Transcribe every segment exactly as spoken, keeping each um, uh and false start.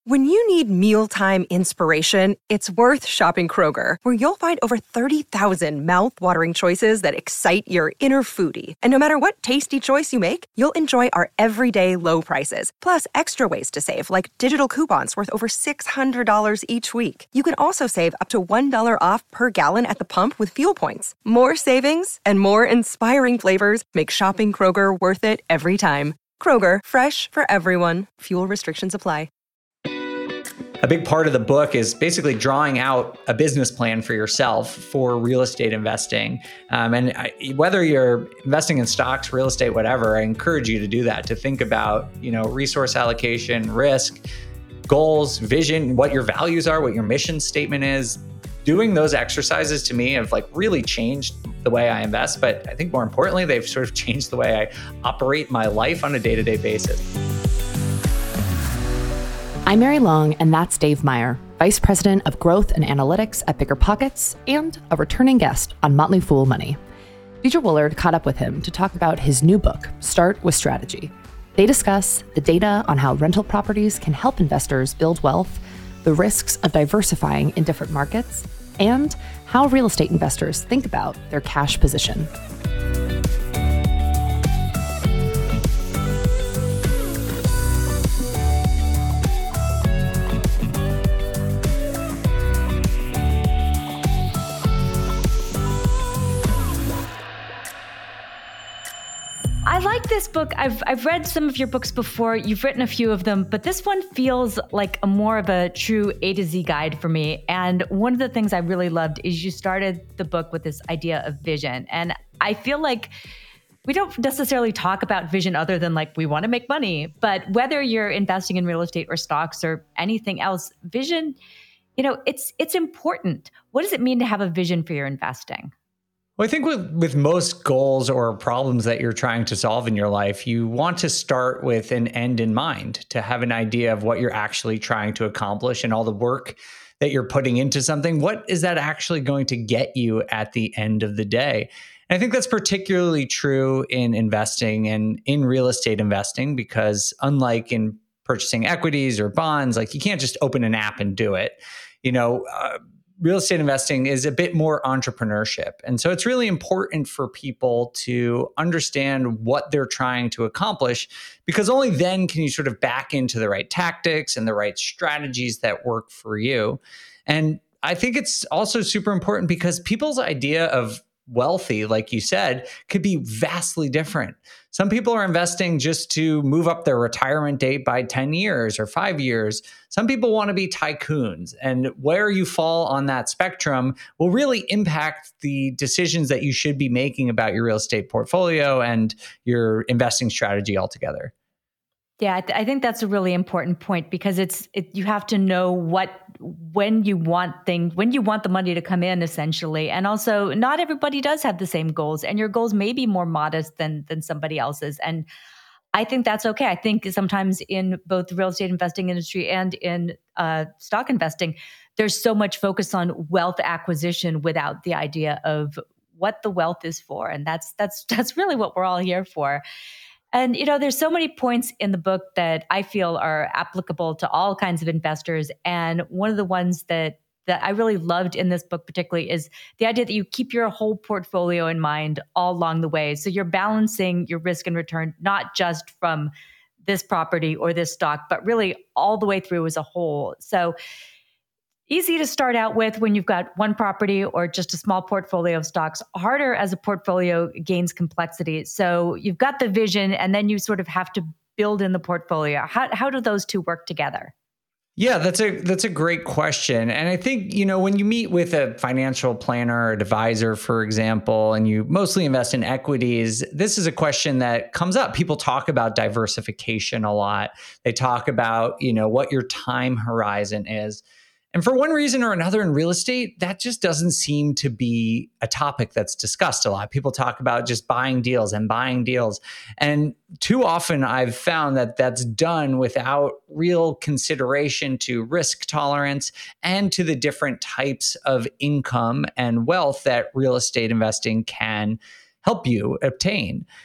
When you need mealtime inspiration, it's worth shopping Kroger, where you'll find over thirty thousand mouth-watering choices that excite your inner foodie. And no matter what tasty choice you make, you'll enjoy our everyday low prices, plus extra ways to save, like digital coupons worth over six hundred dollars each week. You can also save up to one dollar off per gallon at the pump with fuel points. More savings and more inspiring flavors make shopping Kroger worth it every time. Kroger, fresh for everyone. Fuel restrictions apply. A big part of the book is basically drawing out a business plan for yourself for real estate investing. Um, and I, whether you're investing in stocks, real estate, whatever, I encourage you to do that, to think about, you know, resource allocation, risk, goals, vision, what your values are, what your mission statement is. Doing those exercises to me have like really changed the way I invest. But I think more importantly, they've sort of changed the way I operate my life on a day-to-day basis. I'm Mary Long, and that's Dave Meyer, Vice President of Growth and Analytics at BiggerPockets and a returning guest on Motley Fool Money. Deidre Woolard caught up with him to talk about his new book, Start with Strategy. They discuss the data on how rental properties can help investors build wealth, the risks of diversifying in different markets, and how real estate investors think about their cash position. I like this book. I've I've read some of your books before. You've written a few of them, but this one feels like a more of a true A to Z guide for me. And one of the things I really loved is you started the book with this idea of vision. And I feel like we don't necessarily talk about vision other than like we want to make money. But whether you're investing in real estate or stocks or anything else, vision, you know, it's it's important. What does it mean to have a vision for your investing? Well, I think with, with most goals or problems that you're trying to solve in your life, you want to start with an end in mind, to have an idea of what you're actually trying to accomplish and all the work that you're putting into something. What is that actually going to get you at the end of the day? And I think that's particularly true in investing and in real estate investing, because unlike in purchasing equities or bonds, like you can't just open an app and do it. You know, uh, real estate investing is a bit more entrepreneurship. And so it's really important for people to understand what they're trying to accomplish, because only then can you sort of back into the right tactics and the right strategies that work for you. And I think it's also super important because people's idea of wealthy, like you said, could be vastly different. Some people are investing just to move up their retirement date by ten years or five years. Some people want to be tycoons. And where you fall on that spectrum will really impact the decisions that you should be making about your real estate portfolio and your investing strategy altogether. Yeah, I, th- I think that's a really important point, because it's it, you have to know what when you want things, when you want the money to come in, essentially. And also, not everybody does have the same goals, and your goals may be more modest than than somebody else's. And I think that's okay. I think sometimes in both the real estate investing industry and in uh, stock investing, there's so much focus on wealth acquisition without the idea of what the wealth is for, and that's that's that's really what we're all here for. And, you know, there's so many points in the book that I feel are applicable to all kinds of investors. And one of the ones that that I really loved in this book particularly is the idea that you keep your whole portfolio in mind all along the way. So you're balancing your risk and return, not just from this property or this stock, but really all the way through as a whole. So easy to start out with when you've got one property or just a small portfolio of stocks. Harder as a portfolio gains complexity. So you've got the vision, and then you sort of have to build in the portfolio. How how do those two work together? Yeah, that's a that's a great question. And I think, you know, when you meet with a financial planner or advisor, for example, and you mostly invest in equities, this is a question that comes up. People talk about diversification a lot. They talk about, you know, what your time horizon is. And for one reason or another in real estate, that just doesn't seem to be a topic that's discussed a lot. People talk about just buying deals and buying deals. And too often I've found that that's done without real consideration to risk tolerance and to the different types of income and wealth that real estate investing can help you obtain.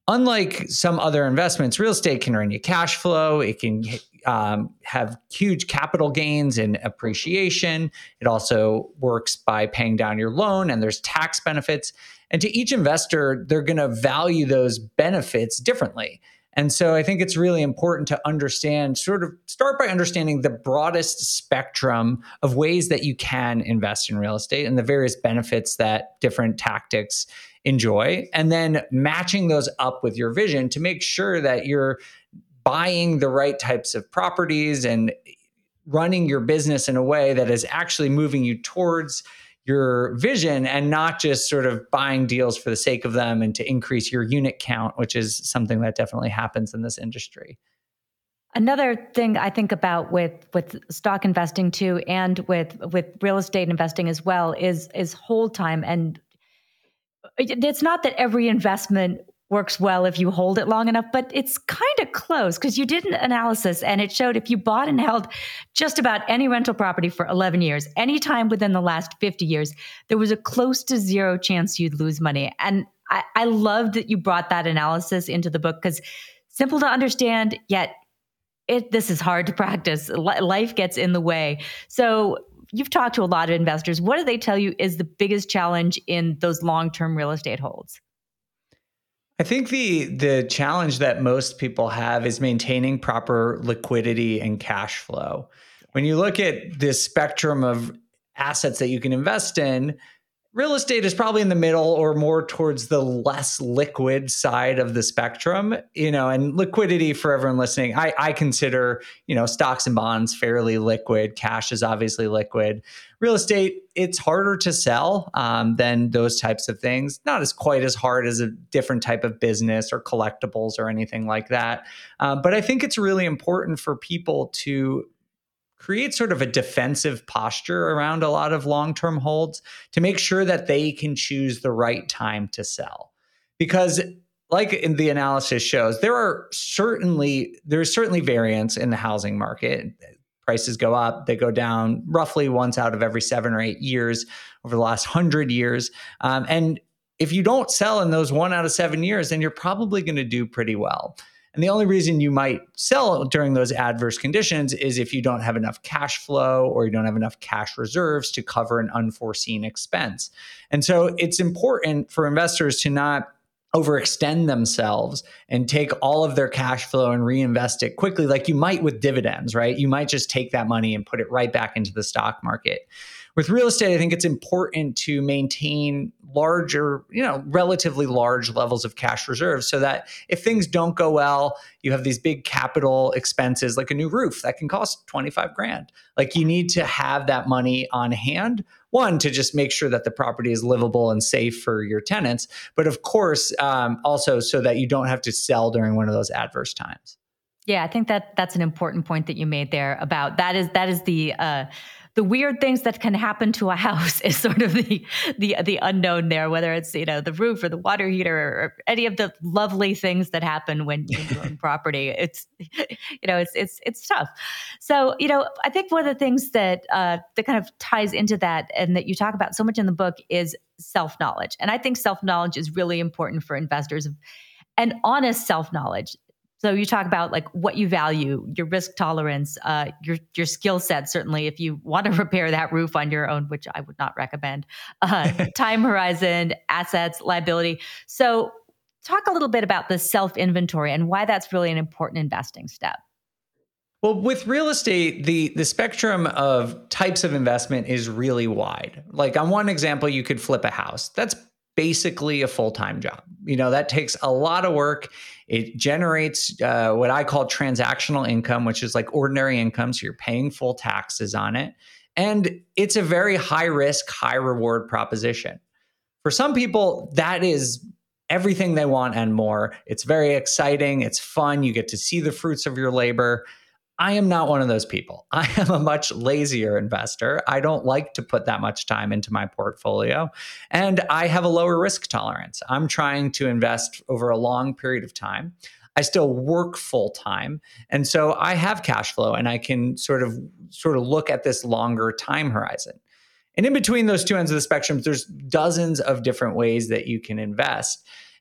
unlike some other investments, real estate can earn you cash flow. It can um, have huge capital gains and appreciation. It also works by paying down your loan, and there's tax benefits. And to each investor, they're going to value those benefits differently. And so I think it's really important to understand, sort of start by understanding the broadest spectrum of ways that you can invest in real estate and the various benefits that different tactics enjoy, and then matching those up with your vision to make sure that you're buying the right types of properties and running your business in a way that is actually moving you towards your vision and not just sort of buying deals for the sake of them and to increase your unit count, which is something that definitely happens in this industry. Another thing I think about with with stock investing too, and with with real estate investing as well, is is hold time. And it's not that every investment works well if you hold it long enough, but it's kind of close, because you did an analysis and it showed if you bought and held just about any rental property for eleven years, anytime within the last fifty years, there was a close to zero chance you'd lose money. And I, I loved that you brought that analysis into the book, because simple to understand, yet it this is hard to practice. Life gets in the way. So you've talked to a lot of investors. What do they tell you is the biggest challenge in those long-term real estate holds? I think the the challenge that most people have is maintaining proper liquidity and cash flow. When you look at this spectrum of assets that you can invest in, real estate is probably in the middle or more towards the less liquid side of the spectrum, you know, and liquidity for everyone listening, I, I consider, you know, stocks and bonds fairly liquid. Cash is obviously liquid. Real estate, it's harder to sell um, than those types of things. Not as quite as hard as a different type of business or collectibles or anything like that. Um, but I think it's really important for people to create sort of a defensive posture around a lot of long-term holds to make sure that they can choose the right time to sell. Because like in the analysis shows, there are certainly, there's certainly variance in the housing market. Prices go up, they go down roughly once out of every seven or eight years over the last hundred years. Um, and if you don't sell in those one out of seven years, then you're probably going to do pretty well. And the only reason you might sell during those adverse conditions is if you don't have enough cash flow or you don't have enough cash reserves to cover an unforeseen expense. And so it's important for investors to not overextend themselves and take all of their cash flow and reinvest it quickly, like you might with dividends, right? You might just take that money and put it right back into the stock market. With real estate, I think it's important to maintain larger, you know, relatively large levels of cash reserves so that if things don't go well, you have these big capital expenses like a new roof that can cost twenty-five grand. Like you need to have that money on hand, one, to just make sure that the property is livable and safe for your tenants, but of course, um, also so that you don't have to sell during one of those adverse times. Yeah, I think that that's an important point that you made there about that is that is the uh, the weird things that can happen to a house is sort of the the the unknown there, whether it's, you know, the roof or the water heater or any of the lovely things that happen when you own property. It's, you know, it's it's it's tough. So, you know, I think one of the things that uh, that kind of ties into that and that you talk about so much in the book is self-knowledge. And I think self-knowledge is really important for investors, and honest self-knowledge. So you talk about like what you value, your risk tolerance, uh, your your skill set. Certainly, if you want to repair that roof on your own, which I would not recommend, uh, time horizon, assets, liability. So talk a little bit about the self-inventory and why that's really an important investing step. Well, with real estate, the the spectrum of types of investment is really wide. Like on one example, you could flip a house. That's basically a full-time job. You know, that takes a lot of work. It generates uh, what I call transactional income, which is like ordinary income. So you're paying full taxes on it. And it's a very high risk, high reward proposition. For some people, that is everything they want and more. It's very exciting. It's fun. You get to see the fruits of your labor. I am not one of those people. I am a much lazier investor. I don't like to put that much time into my portfolio, and I have a lower risk tolerance. I'm trying to invest over a long period of time. I still work full time, and so I have cash flow, and I can sort of sort of look at this longer time horizon. And in between those two ends of the spectrum, there's dozens of different ways that you can invest.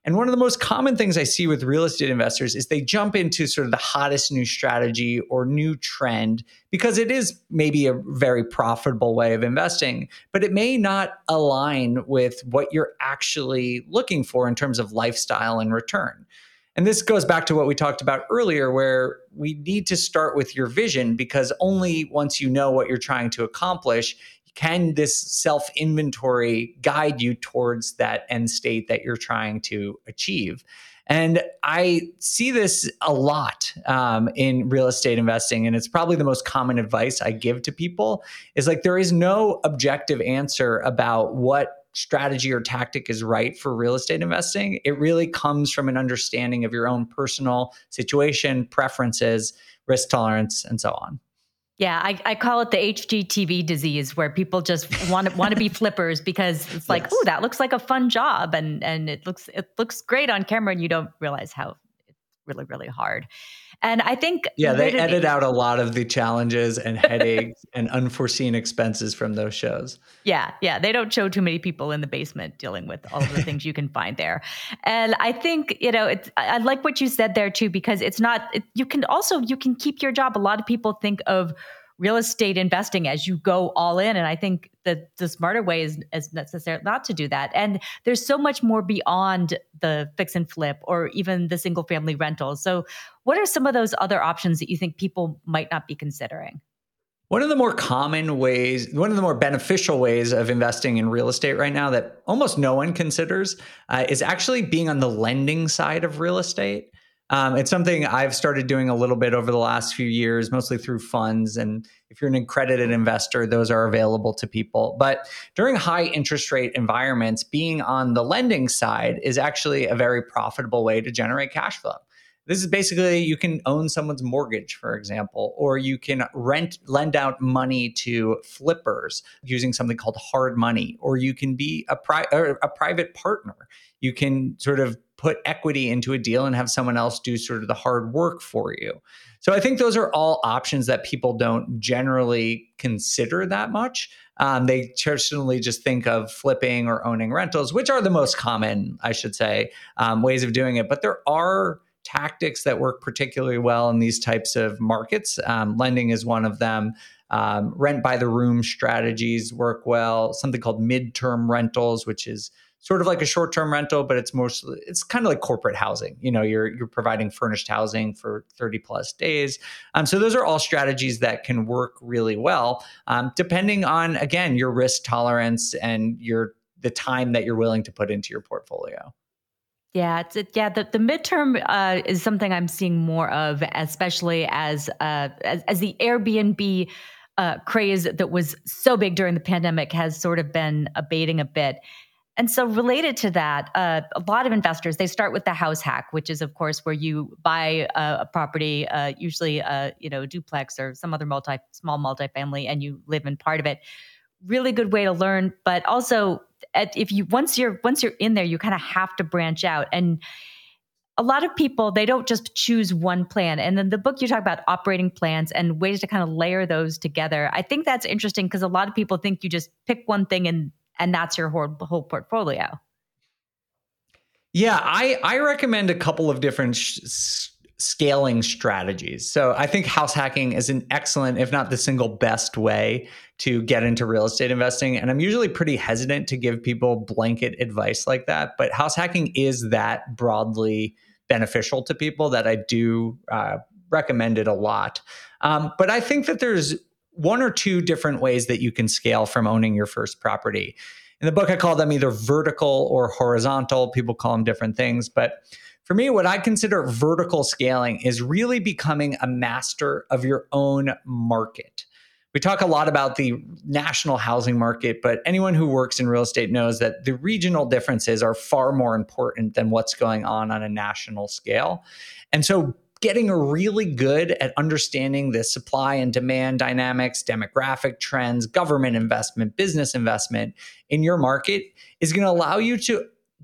And one of the most common things I see with real estate investors is they jump into sort of the hottest new strategy or new trend because it is maybe a very profitable way of investing, but it may not align with what you're actually looking for in terms of lifestyle and return. And this goes back to what we talked about earlier, where we need to start with your vision, because only once you know what you're trying to accomplish can this self-inventory guide you towards that end state that you're trying to achieve. And I see this a lot um, in real estate investing, and it's probably the most common advice I give to people is like, there is no objective answer about what strategy or tactic is right for real estate investing. It really comes from an understanding of your own personal situation, preferences, risk tolerance, and so on. Yeah, I, I call it the H G T V disease, where people just want to want to be flippers because it's like, yes, oh, that looks like a fun job, and and it looks it looks great on camera, and you don't realize how it's really really hard. And I think yeah, they edit out a lot of the challenges and headaches and unforeseen expenses from those shows. Yeah, yeah, they don't show too many people in the basement dealing with all of the things you can find there. And I think, you know, it's, I like what you said there too, because it's not, it, you can also, you can keep your job. A lot of people think of real estate investing as you go all in. And I think that the smarter way is, is necessary not to do that. And there's so much more beyond the fix and flip or even the single family rental. So what are some of those other options that you think people might not be considering? One of the more common ways, one of the more beneficial ways of investing in real estate right now that almost no one considers uh, is actually being on the lending side of real estate. Um, it's something I've started doing a little bit over the last few years, mostly through funds. And if you're an accredited investor, those are available to people. But during high interest rate environments, being on the lending side is actually a very profitable way to generate cash flow. This is basically, you can own someone's mortgage, for example, or you can rent, lend out money to flippers using something called hard money, or you can be a, pri- or a private partner. You can sort of put equity into a deal and have someone else do sort of the hard work for you. So I think those are all options that people don't generally consider that much. Um, they traditionally just think of flipping or owning rentals, which are the most common, I should say, um, ways of doing it. But there are tactics that work particularly well in these types of markets. Um, lending is one of them. Um, rent by the room strategies work well. Something called midterm rentals, which is sort of like a short-term rental, but it's mostly, it's kind of like corporate housing. You know, you're you're providing furnished housing for thirty plus days. Um, so those are all strategies that can work really well, um, depending on, again, your risk tolerance and your the time that you're willing to put into your portfolio. Yeah, it's it, yeah. The, the midterm uh, is something I'm seeing more of, especially as uh, as, as the Airbnb uh, craze that was so big during the pandemic has sort of been abating a bit. And so related to that, uh, a lot of investors, they start with the house hack, which is, of course, where you buy a, a property, uh, usually a you know duplex or some other multi small multifamily, and you live in part of it. Really good way to learn, but also at, if you once you're once you're in there, you kind of have to branch out. And a lot of people, they don't just choose one plan. And then the book, you talk about operating plans and ways to kind of layer those together. I think that's interesting because a lot of people think you just pick one thing and and that's your whole, whole portfolio. Yeah, I, I recommend a couple of different sh- scaling strategies. So I think house hacking is an excellent, if not the single best way to get into real estate investing. And I'm usually pretty hesitant to give people blanket advice like that. But house hacking is that broadly beneficial to people that I do uh, recommend it a lot. Um, but I think that there's one or two different ways that you can scale from owning your first property. In the book, I call them either vertical or horizontal. People call them different things. But for me, what I consider vertical scaling is really becoming a master of your own market. We talk a lot about the national housing market, but anyone who works in real estate knows that the regional differences are far more important than what's going on on a national scale. And so getting really good at understanding the supply and demand dynamics, demographic trends, government investment, business investment in your market is going to allow you to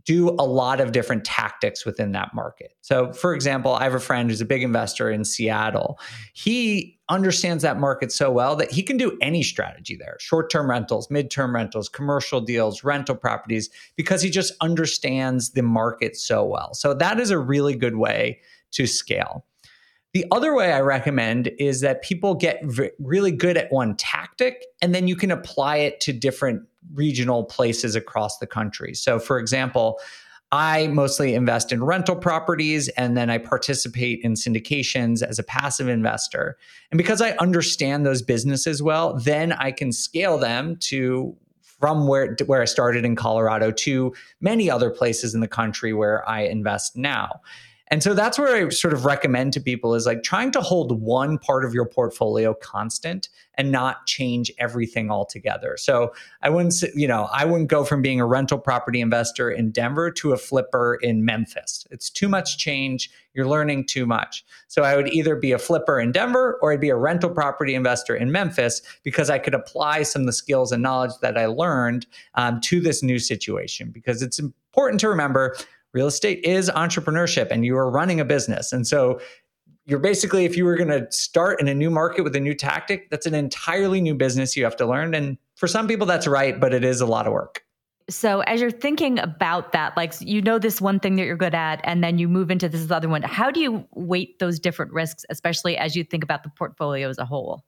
do a lot of different tactics within that market. So for example, I have a friend who's a big investor in Seattle. He understands that market so well that he can do any strategy there, short-term rentals, mid-term rentals, commercial deals, rental properties, because he just understands the market so well. So that is a really good way to scale. The other way I recommend is that people get v- really good at one tactic, and then you can apply it to different regional places across the country. So for example, I mostly invest in rental properties, and then I participate in syndications as a passive investor. And because I understand those businesses well, then I can scale them to from where, where I started in Colorado to many other places in the country where I invest now. And so that's where I sort of recommend to people is like trying to hold one part of your portfolio constant and not change everything altogether. So I wouldn't, you know, I wouldn't go from being a rental property investor in Denver to a flipper in Memphis. It's too much change. You're learning too much. So I would either be a flipper in Denver or I'd be a rental property investor in Memphis because I could apply some of the skills and knowledge that I learned um, to this new situation. Because it's important to remember real estate is entrepreneurship and you are running a business. And so you're basically, if you were going to start in a new market with a new tactic, that's an entirely new business you have to learn. And for some people, that's right, but it is a lot of work. So as you're thinking about that, like, you know, this one thing that you're good at, and then you move into this other one, how do you weight those different risks, especially as you think about the portfolio as a whole?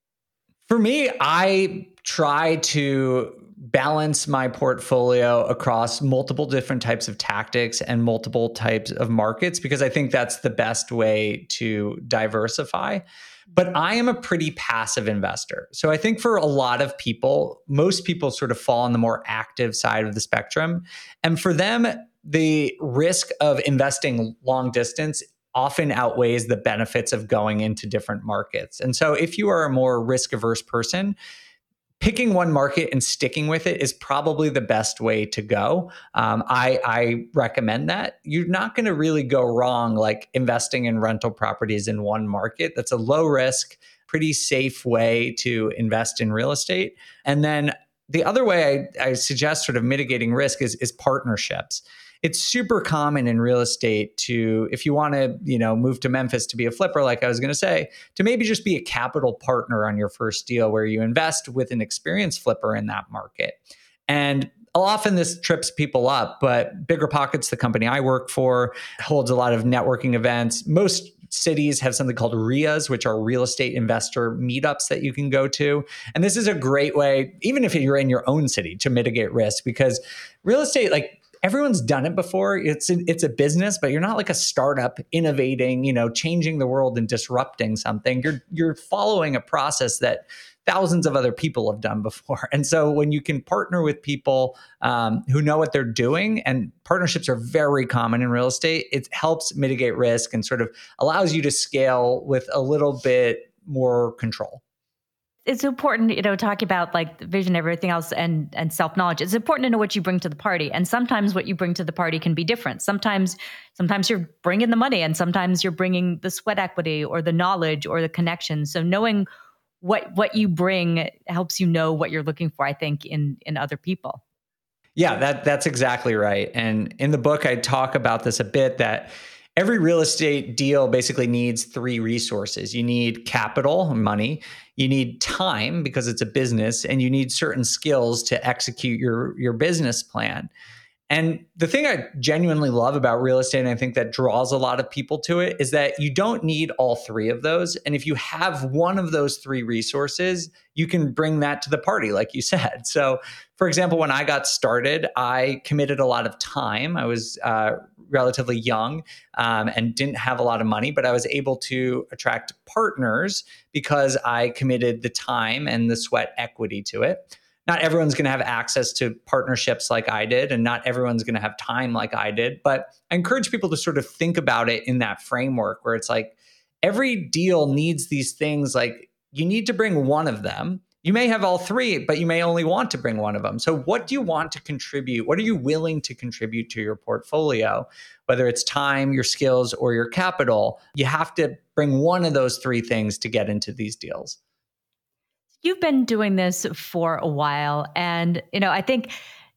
For me, I try to balance my portfolio across multiple different types of tactics and multiple types of markets because I think that's the best way to diversify. But I am a pretty passive investor. So I think for a lot of people, most people sort of fall on the more active side of the spectrum. And for them, the risk of investing long distance often outweighs the benefits of going into different markets. And so if you are a more risk-averse person, picking one market and sticking with it is probably the best way to go. Um, I, I recommend that. You're not going to really go wrong like investing in rental properties in one market. That's a low risk, pretty safe way to invest in real estate. And then the other way I, I suggest sort of mitigating risk is, is partnerships. It's super common in real estate to, if you want to, you know, move to Memphis to be a flipper, like I was going to say, to maybe just be a capital partner on your first deal where you invest with an experienced flipper in that market. And often this trips people up, but BiggerPockets, the company I work for, holds a lot of networking events. Most cities have something called R I As, which are real estate investor meetups that you can go to. And this is a great way, even if you're in your own city, to mitigate risk because real estate, like, everyone's done it before. It's a, it's a business, but you're not like a startup innovating, you know, changing the world and disrupting something. You're you're following a process that thousands of other people have done before. And so when you can partner with people um, who know what they're doing, and partnerships are very common in real estate, it helps mitigate risk and sort of allows you to scale with a little bit more control. It's important, you know, talking about like the vision, everything else, and and self-knowledge. It's important to know what you bring to the party. And sometimes what you bring to the party can be different. Sometimes, sometimes you're bringing the money, and sometimes you're bringing the sweat equity or the knowledge or the connection. So knowing what what you bring helps you know what you're looking for, I think, in in other people. Yeah, that that's exactly right. And in the book, I talk about this a bit, that every real estate deal basically needs three resources. You need capital, money. You need time because it's a business, and you need certain skills to execute your, your business plan. And the thing I genuinely love about real estate, and I think that draws a lot of people to it, is that you don't need all three of those. And if you have one of those three resources, you can bring that to the party, like you said. So, for example, when I got started, I committed a lot of time. I was uh, relatively young um, and didn't have a lot of money, but I was able to attract partners because I committed the time and the sweat equity to it. Not everyone's going to have access to partnerships like I did, and not everyone's going to have time like I did. But I encourage people to sort of think about it in that framework where it's like every deal needs these things. Like, you need to bring one of them. You may have all three, but you may only want to bring one of them. So what do you want to contribute? What are you willing to contribute to your portfolio? Whether it's time, your skills, or your capital, you have to bring one of those three things to get into these deals. You've been doing this for a while, and you know, I think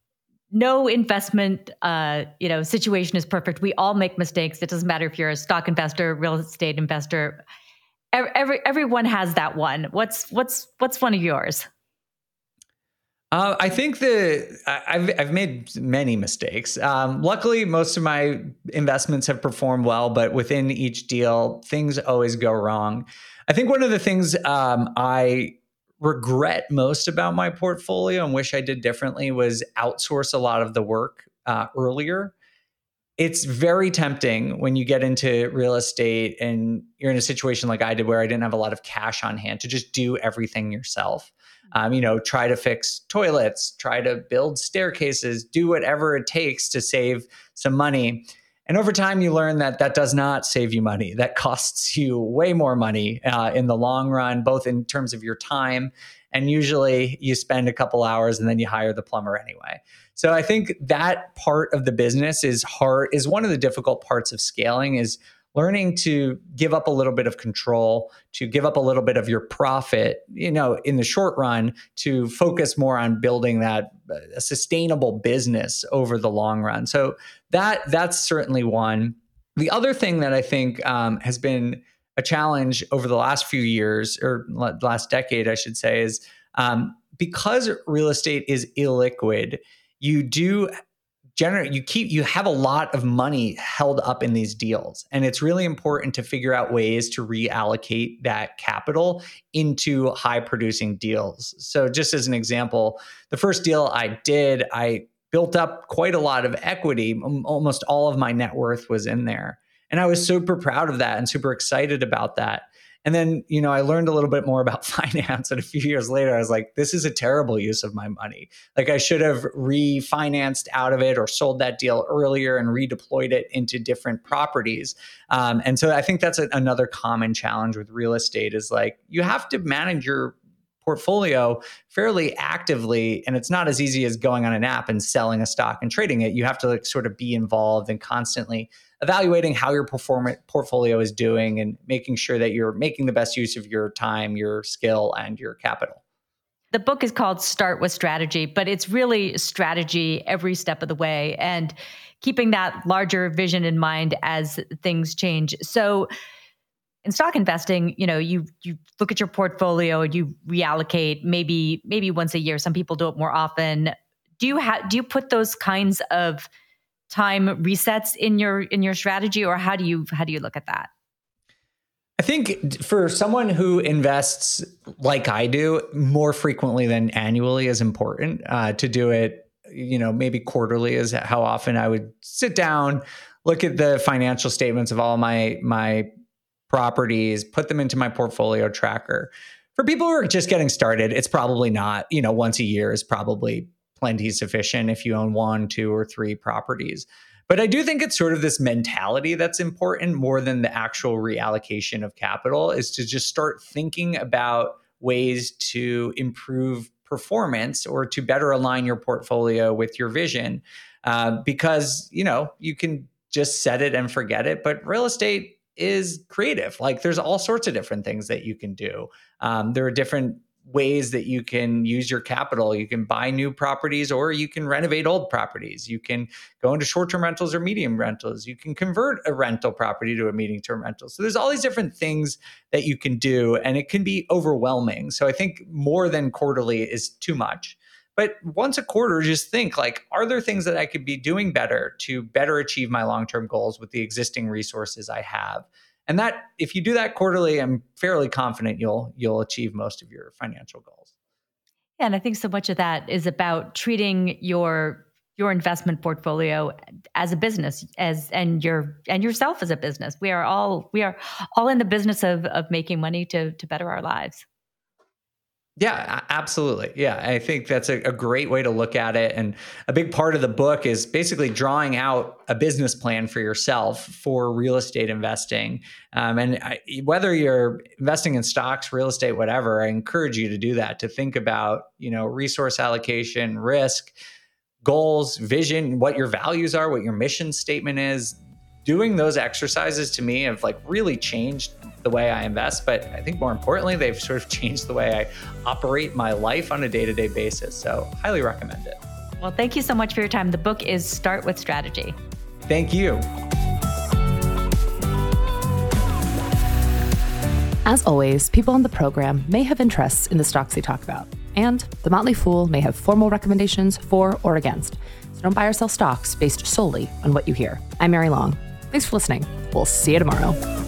no investment, uh, you know, situation is perfect. We all make mistakes. It doesn't matter if you're a stock investor, real estate investor. Every, every everyone has that one. What's what's what's one of yours? Uh, I think that I've I've made many mistakes. Um, luckily, most of my investments have performed well, but within each deal, things always go wrong. I think one of the things um, I regret most about my portfolio and wish I did differently was outsource a lot of the work uh, earlier. It's very tempting when you get into real estate and you're in a situation like I did where I didn't have a lot of cash on hand to just do everything yourself. Um, you know, try to fix toilets, try to build staircases, do whatever it takes to save some money. And over time, you learn that that does not save you money. That costs you way more money uh, in the long run, both in terms of your time. And usually you spend a couple hours and then you hire the plumber anyway. So I think that part of the business is hard, is one of the difficult parts of scaling, is learning to give up a little bit of control, to give up a little bit of your profit, you know, in the short run, to focus more on building that a sustainable business over the long run. So that that's certainly one. The other thing that I think um, has been a challenge over the last few years, or last decade, I should say, is um, because real estate is illiquid, you do generate, you keep, you have a lot of money held up in these deals. And it's really important to figure out ways to reallocate that capital into high producing deals. So just as an example, the first deal I did, I built up quite a lot of equity. Almost all of my net worth was in there. And I was super proud of that and super excited about that. And then, you know, I learned a little bit more about finance. And a few years later, I was like, this is a terrible use of my money. Like, I should have refinanced out of it or sold that deal earlier and redeployed it into different properties. Um, and so I think that's a, another common challenge with real estate, is like, you have to manage your portfolio fairly actively. And it's not as easy as going on an app and selling a stock and trading it. You have to like sort of be involved and constantly evaluating how your performance portfolio is doing and making sure that you're making the best use of your time, your skill, and your capital. The book is called Start with Strategy, but it's really strategy every step of the way and keeping that larger vision in mind as things change. So in stock investing, you know, you you look at your portfolio and you reallocate maybe maybe once a year. Some people do it more often. Do you have do you put those kinds of time resets in your in your strategy, or how do you how do you look at that? I think for someone who invests like I do, more frequently than annually is important. Uh, to do it, you know, maybe quarterly is how often I would sit down, look at the financial statements of all my my properties, put them into my portfolio tracker. For people who are just getting started, it's probably not, you know, once a year is probably plenty sufficient if you own one, two, or three properties. But I do think it's sort of this mentality that's important more than the actual reallocation of capital, is to just start thinking about ways to improve performance or to better align your portfolio with your vision. Uh, because, you know, you can just set it and forget it, but real estate is creative. Like, there's all sorts of different things that you can do. Um, there are different ways that you can use your capital. You can buy new properties, or you can renovate old properties. You can go into short-term rentals or medium rentals. You can convert a rental property to a medium-term rental. So there's all these different things that you can do, and it can be overwhelming. So I think more than quarterly is too much. But once a quarter, just think like, are there things that I could be doing better to better achieve my long-term goals with the existing resources I have? And that, if you do that quarterly, I'm fairly confident you'll you'll achieve most of your financial goals. Yeah, and I think so much of that is about treating your your investment portfolio as a business, as and your and yourself as a business. We are all we are all in the business of of making money to to better our lives. Yeah, absolutely. Yeah, I think that's a, a great way to look at it. And a big part of the book is basically drawing out a business plan for yourself for real estate investing. Um, and I, whether you're investing in stocks, real estate, whatever, I encourage you to do that, to think about, you know, resource allocation, risk, goals, vision, what your values are, what your mission statement is. Doing those exercises to me have like really changed the way I invest, but I think more importantly, they've sort of changed the way I operate my life on a day-to-day basis. So highly recommend it. Well, Well, thank you so much for your time. The book is Start with Strategy. Thank you. As always, people on the program may have interests in the stocks they talk about, and The Motley Fool may have formal recommendations for or against. So don't buy or sell stocks based solely on what you hear. I'm Mary Long. Thanks for listening. We'll see you tomorrow.